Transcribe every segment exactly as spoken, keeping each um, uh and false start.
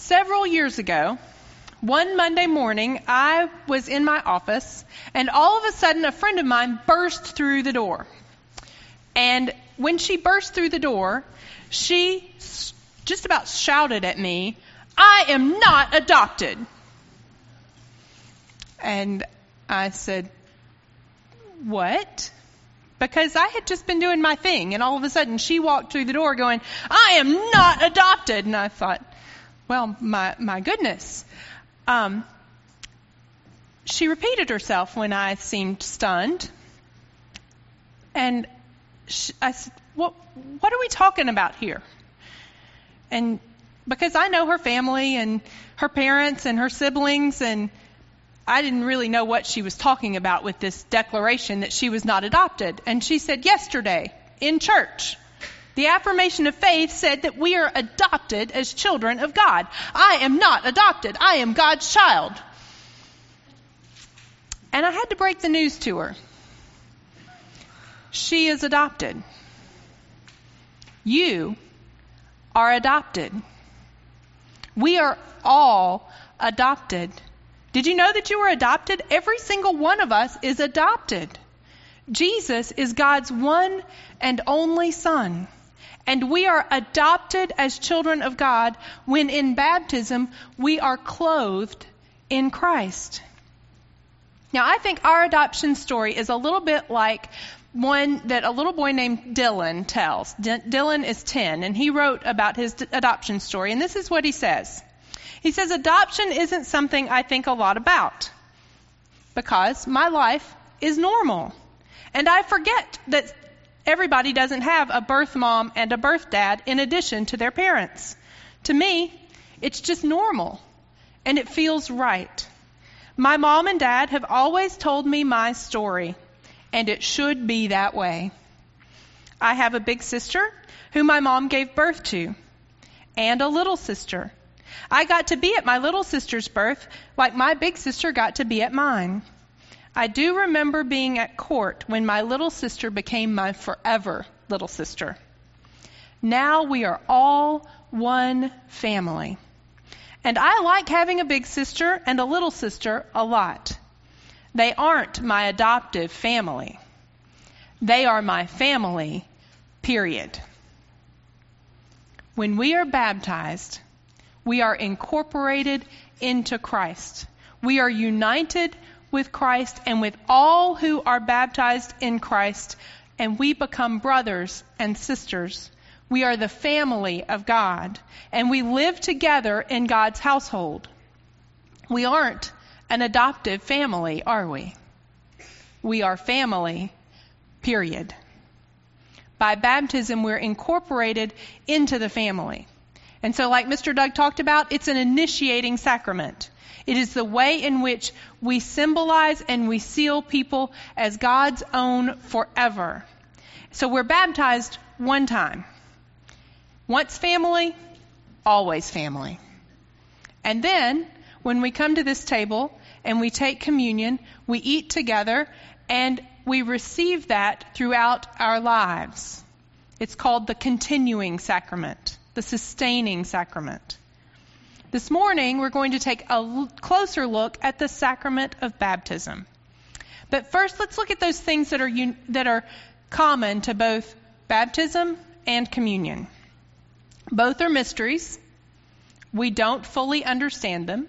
Several years ago, one Monday morning, I was in my office, and all of a sudden, a friend of mine burst through the door. And when she burst through the door, she just about shouted at me, "I am not adopted." And I said, "What?" Because I had just been doing my thing, and all of a sudden she walked through the door going, "I am not adopted." And I thought, well, my my goodness. Um, she repeated herself when I seemed stunned. And she, I said, what, what are we talking about here? And because I know her family and her parents and her siblings, and I didn't really know what she was talking about with this declaration that she was not adopted. And she said, yesterday in church, the affirmation of faith said that we are adopted as children of God. I am not adopted. I am God's child. And I had to break the news to her. She is adopted. You are adopted. We are all adopted. Did you know that you were adopted? Every single one of us is adopted. Jesus is God's one and only Son. And we are adopted as children of God when in baptism we are clothed in Christ. Now, I think our adoption story is a little bit like one that a little boy named Dylan tells. D- Dylan is ten, and he wrote about his d- adoption story. And this is what he says. He says, adoption isn't something I think a lot about because my life is normal. And I forget that everybody doesn't have a birth mom and a birth dad in addition to their parents. To me, it's just normal, and it feels right. My mom and dad have always told me my story, and it should be that way. I have a big sister who my mom gave birth to, and a little sister. I got to be at my little sister's birth like my big sister got to be at mine. I do remember being at court when my little sister became my forever little sister. Now we are all one family. And I like having a big sister and a little sister a lot. They aren't my adoptive family. They are my family, period. When we are baptized, we are incorporated into Christ. We are united with Christ and with all who are baptized in Christ, and we become brothers and sisters. We are the family of God, and we live together in God's household. We aren't an adoptive family, are we? We are family, period. By baptism, we're incorporated into the family. And so, like Mister Doug talked about, it's an initiating sacrament. It is the way in which we symbolize and we seal people as God's own forever. So we're baptized one time. Once family, always family. And then, when we come to this table and we take communion, we eat together and we receive that throughout our lives. It's called the continuing sacrament, the sustaining sacrament. This morning, we're going to take a l- closer look at the sacrament of baptism. But first, let's look at those things that are un- that are common to both baptism and communion. Both are mysteries. We don't fully understand them.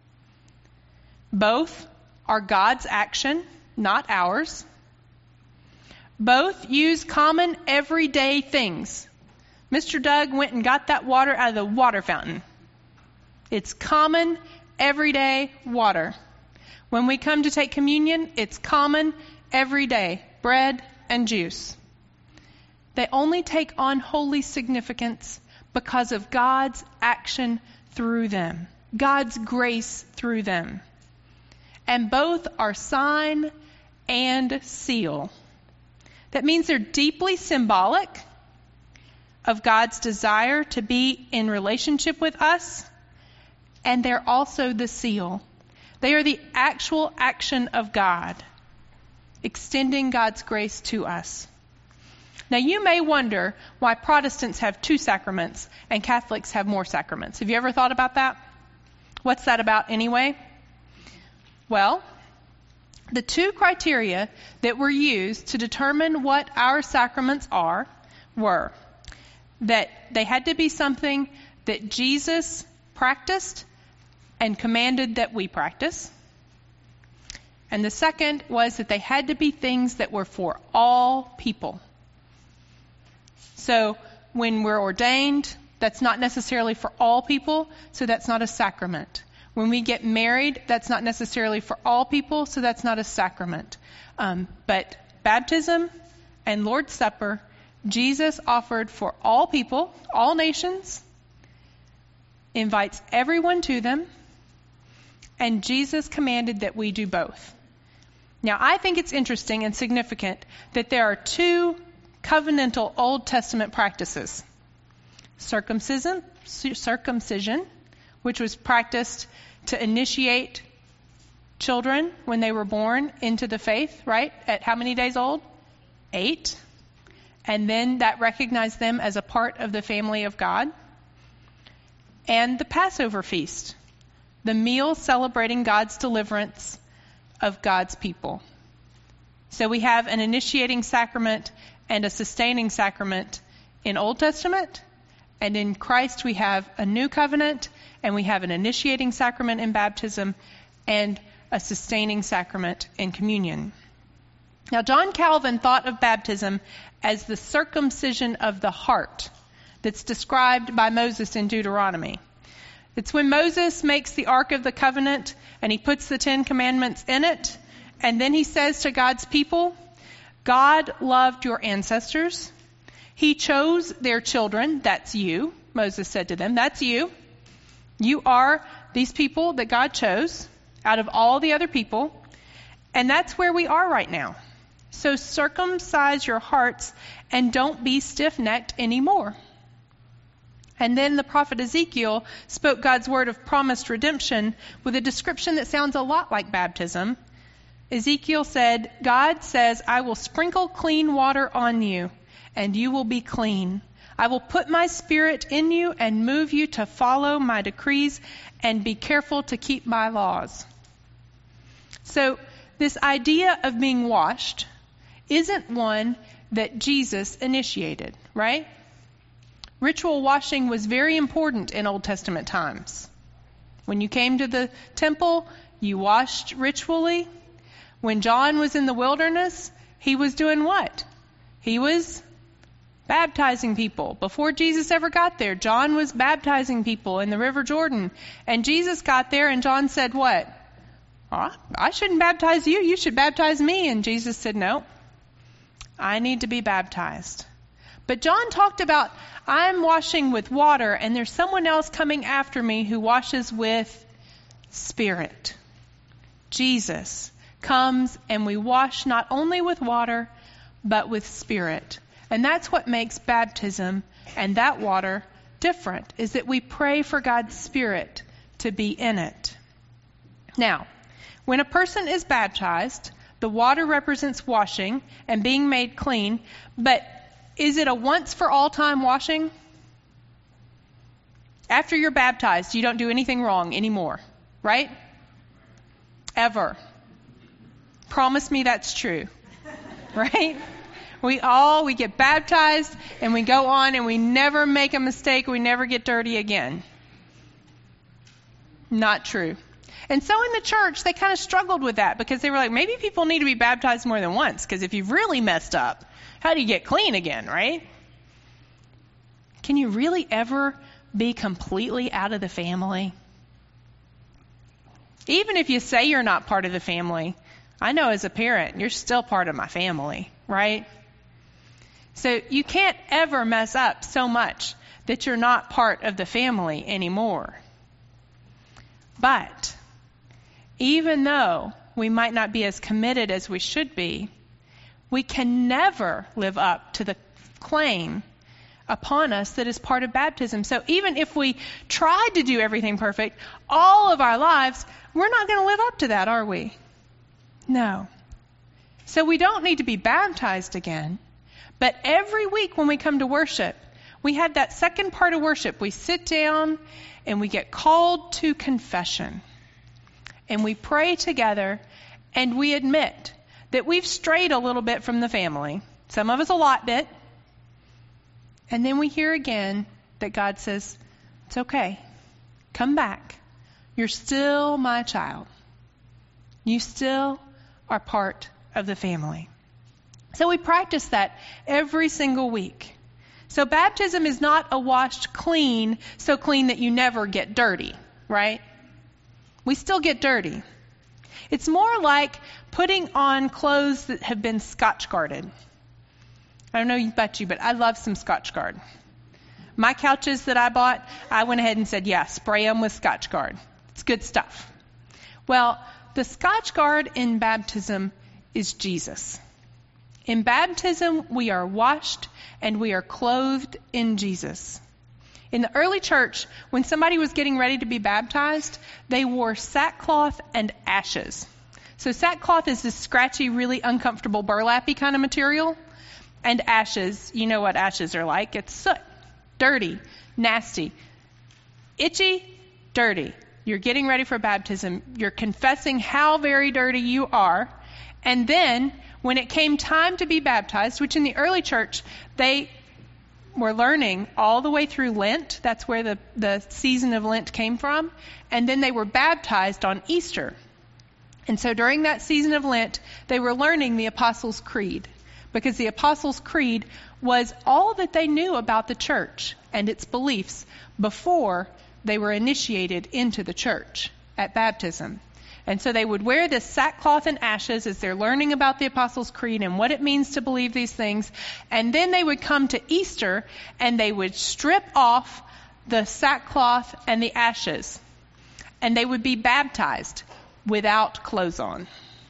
Both are God's action, not ours. Both use common everyday things. Mister Doug went and got that water out of the water fountain. It's common, everyday water. When we come to take communion, it's common, everyday bread and juice. They only take on holy significance because of God's action through them, God's grace through them. And both are sign and seal. That means they're deeply symbolic of God's desire to be in relationship with us. And they're also the seal. They are the actual action of God, extending God's grace to us. Now, you may wonder why Protestants have two sacraments and Catholics have more sacraments. Have you ever thought about that? What's that about anyway? Well, the two criteria that were used to determine what our sacraments are were that they had to be something that Jesus practiced and commanded that we practice. And the second was that they had to be things that were for all people. So when we're ordained, that's not necessarily for all people, so that's not a sacrament. When we get married, that's not necessarily for all people, so that's not a sacrament. Um, but baptism and Lord's Supper, Jesus offered for all people, all nations, invites everyone to them, and Jesus commanded that we do both. Now, I think it's interesting and significant that there are two covenantal Old Testament practices. Circumcision, circumcision, which was practiced to initiate children when they were born into the faith, right? At how many days old? Eight. And then that recognized them as a part of the family of God. And the Passover feast, the meal celebrating God's deliverance of God's people. So we have an initiating sacrament and a sustaining sacrament in Old Testament. And in Christ we have a new covenant, and we have an initiating sacrament in baptism and a sustaining sacrament in communion. Now, John Calvin thought of baptism as the circumcision of the heart that's described by Moses in Deuteronomy. It's when Moses makes the Ark of the Covenant and he puts the Ten Commandments in it, and then he says to God's people, God loved your ancestors. He chose their children. That's you. Moses said to them, that's you. You are these people that God chose out of all the other people. And that's where we are right now. So circumcise your hearts and don't be stiff-necked anymore. And then the prophet Ezekiel spoke God's word of promised redemption with a description that sounds a lot like baptism. Ezekiel said, God says, I will sprinkle clean water on you, and you will be clean. I will put my spirit in you and move you to follow my decrees and be careful to keep my laws. So this idea of being washed isn't one that Jesus initiated, right? Ritual washing was very important in Old Testament times. When you came to the temple, you washed ritually. When John was in the wilderness, he was doing what? He was baptizing people. Before Jesus ever got there, John was baptizing people in the River Jordan. And Jesus got there and John said what? Oh, I shouldn't baptize you. You should baptize me. And Jesus said, no, I need to be baptized. But John talked about, I'm washing with water and there's someone else coming after me who washes with Spirit. Jesus comes and we wash not only with water, but with Spirit. And that's what makes baptism and that water different, is that we pray for God's Spirit to be in it. Now, when a person is baptized, the water represents washing and being made clean, but is it a once for all time washing? After you're baptized, you don't do anything wrong anymore, right? Ever. Promise me that's true, right? We all, we get baptized and we go on and we never make a mistake. We never get dirty again. Not true. And so in the church, they kind of struggled with that because they were like, maybe people need to be baptized more than once, because if you've really messed up, how do you get clean again, right? Can you really ever be completely out of the family? Even if you say you're not part of the family, I know as a parent, you're still part of my family, right? So you can't ever mess up so much that you're not part of the family anymore. But even though we might not be as committed as we should be, we can never live up to the claim upon us that is part of baptism. So even if we tried to do everything perfect all of our lives, we're not going to live up to that, are we? No. So we don't need to be baptized again. But every week when we come to worship, we have that second part of worship. We sit down and we get called to confession. And we pray together, and we admit that we've strayed a little bit from the family. Some of us a lot bit. And then we hear again that God says, it's okay. Come back. You're still my child. You still are part of the family. So we practice that every single week. So baptism is not a washed clean, so clean that you never get dirty, right? We still get dirty. It's more like putting on clothes that have been Scotch guarded. I don't know about you, but I love some Scotch Guard. My couches that I bought, I went ahead and said, yeah, spray them with Scotch Guard. It's good stuff. Well, the Scotch Guard in baptism is Jesus. In baptism, we are washed and we are clothed in Jesus. In the early church, when somebody was getting ready to be baptized, they wore sackcloth and ashes. So sackcloth is this scratchy, really uncomfortable, burlappy kind of material. And ashes, you know what ashes are like. It's soot, dirty, nasty, itchy, dirty. You're getting ready for baptism. You're confessing how very dirty you are. And then when it came time to be baptized, which in the early church, they were learning all the way through Lent. That's where the, the season of Lent came from. And then they were baptized on Easter. And so during that season of Lent, they were learning the Apostles' Creed. Because the Apostles' Creed was all that they knew about the church and its beliefs before they were initiated into the church at baptism. And so they would wear this sackcloth and ashes as they're learning about the Apostles' Creed and what it means to believe these things. And then they would come to Easter and they would strip off the sackcloth and the ashes. And they would be baptized without clothes on.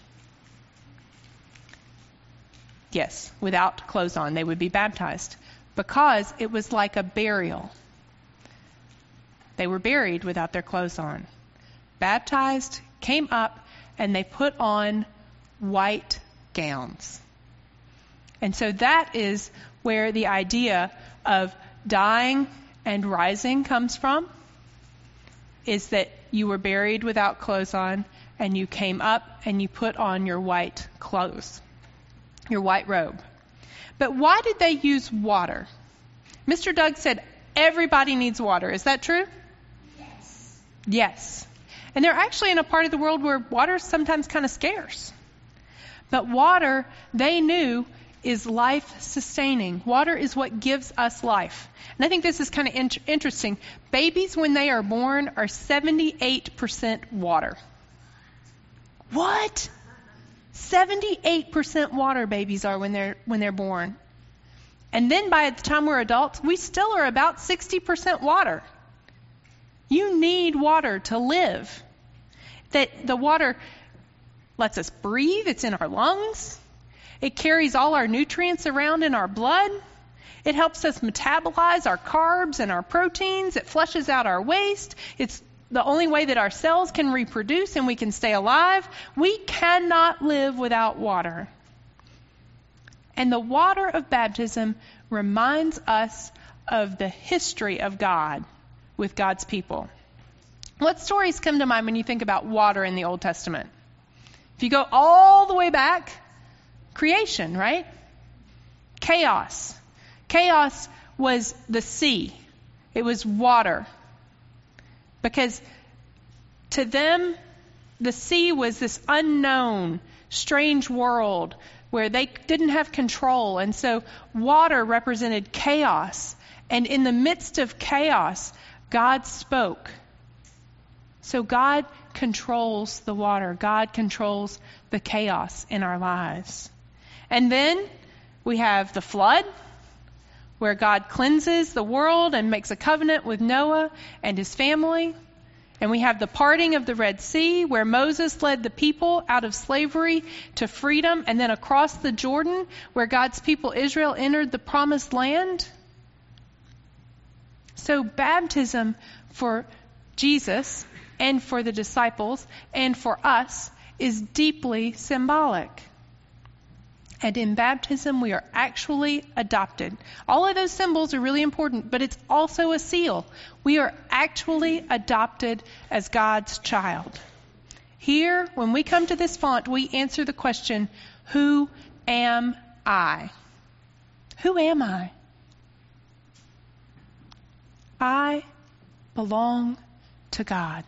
Yes, without clothes on, they would be baptized because it was like a burial. They were buried without their clothes on. Baptized, came up, and they put on white gowns. And so that is where the idea of dying and rising comes from, is that you were buried without clothes on, and you came up and you put on your white clothes. Your white robe. But why did they use water? Mister Doug said everybody needs water. Is that true? Yes. Yes. And they're actually in a part of the world where water is sometimes kind of scarce. But water, they knew, is life-sustaining. Water is what gives us life. And I think this is kind of in- interesting. Babies, when they are born, are seventy-eight percent water. What? seventy-eight percent water babies are when they're when they're born. And then by the time we're adults, we still are about sixty percent water. You need water to live. That the water lets us breathe. It's in our lungs. It carries all our nutrients around in our blood. It helps us metabolize our carbs and our proteins. It flushes out our waste. It's the only way that our cells can reproduce and we can stay alive. We cannot live without water. And the water of baptism reminds us of the history of God with God's people. What stories come to mind when you think about water in the Old Testament? If you go all the way back, creation, right? Chaos. Chaos was the sea. It was water. Because to them, the sea was this unknown, strange world where they didn't have control. And so water represented chaos. And in the midst of chaos, God spoke. So God controls the water. God controls the chaos in our lives. And then we have the flood, where God cleanses the world and makes a covenant with Noah and his family. And we have the parting of the Red Sea, where Moses led the people out of slavery to freedom, and then across the Jordan, where God's people Israel entered the promised land. So baptism for Jesus and for the disciples and for us is deeply symbolic. And in baptism, we are actually adopted. All of those symbols are really important, but it's also a seal. We are actually adopted as God's child. Here, when we come to this font, we answer the question, who am I? Who am I? I belong to God.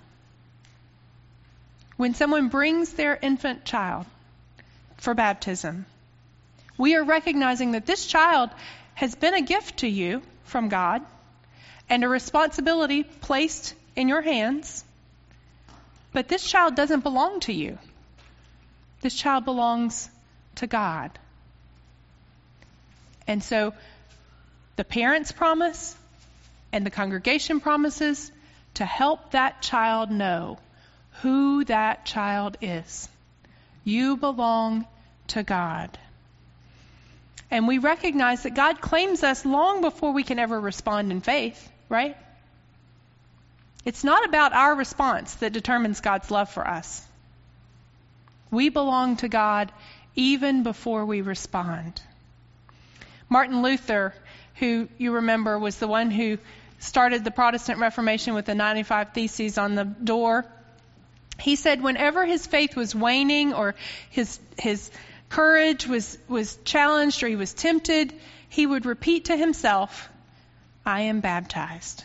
When someone brings their infant child for baptism, we are recognizing that this child has been a gift to you from God and a responsibility placed in your hands. But this child doesn't belong to you. This child belongs to God. And so the parents promise and the congregation promises to help that child know who that child is. You belong to God. And we recognize that God claims us long before we can ever respond in faith, right? It's not about our response that determines God's love for us. We belong to God even before we respond. Martin Luther, who you remember was the one who started the Protestant Reformation with the ninety-five Theses on the door, he said whenever his faith was waning or his his courage was, was challenged or he was tempted, he would repeat to himself, I am baptized.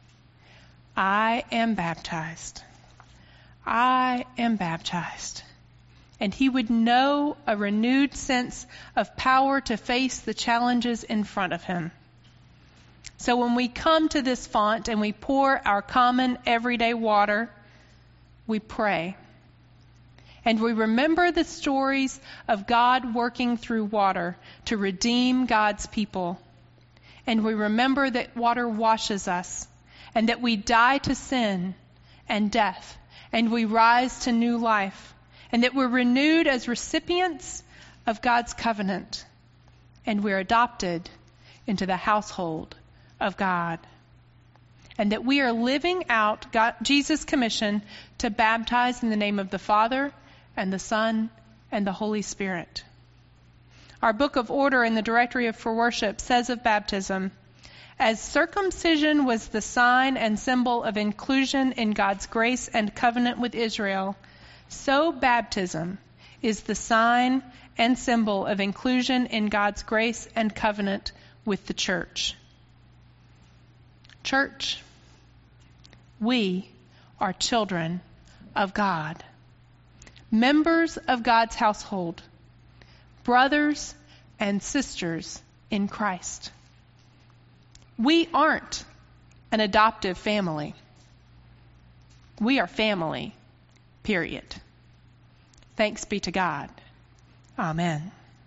I am baptized. I am baptized. And he would know a renewed sense of power to face the challenges in front of him. So when we come to this font and we pour our common everyday water, we pray. And we remember the stories of God working through water to redeem God's people. And we remember that water washes us and that we die to sin and death and we rise to new life and that we're renewed as recipients of God's covenant and we're adopted into the household of God. And that we are living out God, Jesus' commission to baptize in the name of the Father and the Son and the Holy Spirit. Our book of order in the Directory for Worship says of baptism, as circumcision was the sign and symbol of inclusion in God's grace and covenant with Israel, so baptism is the sign and symbol of inclusion in God's grace and covenant with the church. Church, we are children of God, members of God's household, brothers and sisters in Christ. We aren't an adoptive family. We are family, period. Thanks be to God. Amen.